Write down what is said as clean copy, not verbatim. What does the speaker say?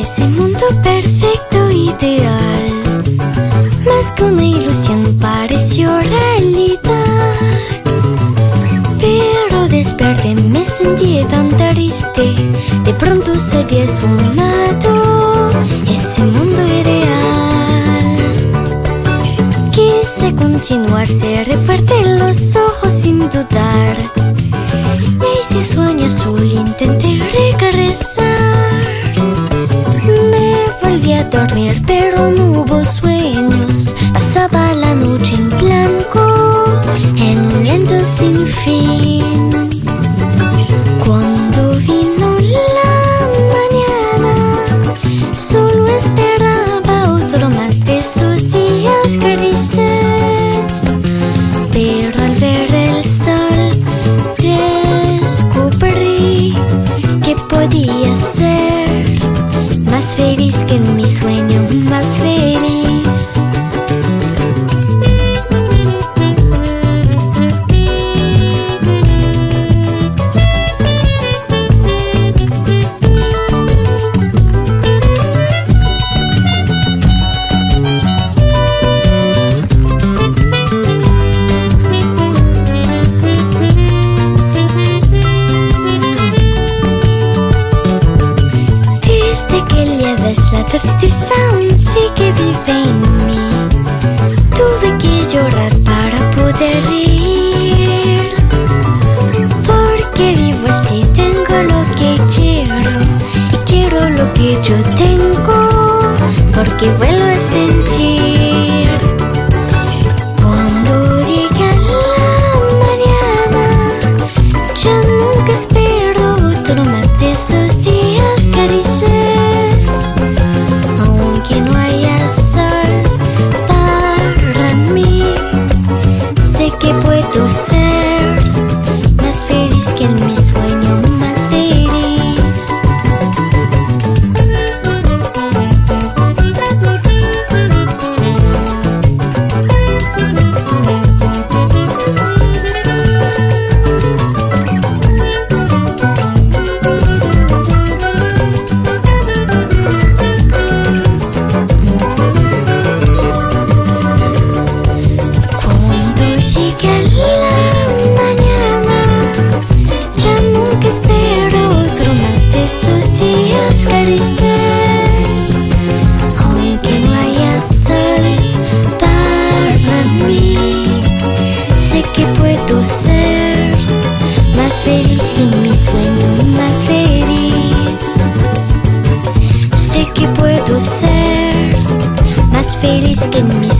ese mundo perfecto, ideal, más que una ilusión pareció realidad. Pero desperté, me sentí tan triste, de pronto se había esfumado ese mundo ideal. Quise continuar, cerré fuerte los ojos sin dudar, y ese sueño azul intenté regresar. Me volví a dormir, pero no hubo sueños. Pasaba la noche en blanco, en un lento sin fin. Cuando vino la mañana, solo esperaba otro más de esos días grises. Pero al ver el sol, descubrí que podía ser más feliz que en mi sueño, más feliz. La tristeza aún sigue vive en mí. Tuve que llorar para poder reír, porque vivo así, tengo lo que quiero y quiero lo que yo tengo, porque vuelvo a sentir. Cuando llega la mañana, yo nunca espero otro más de esos días grises. Que no haya sol para mí, sé que puedo ser más feliz que en mi sueño, más feliz. Aunque no haya sol para mí, sé que puedo ser más feliz que en mi sueño, más feliz. Sé que puedo ser más feliz que en mi